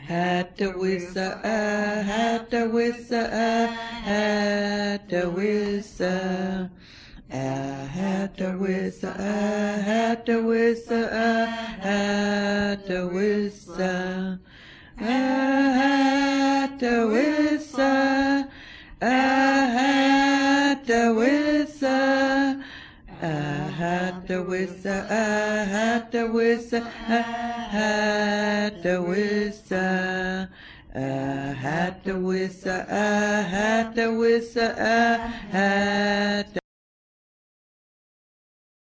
had to whistle, had to whistle, had to whistle. I had to whistle, I had to whistle, I had to whistle. I had to whistle, I had to whistle. I had to whistle, I had to whistle, I had to whistle. I had to whistle, I had to whistle, I had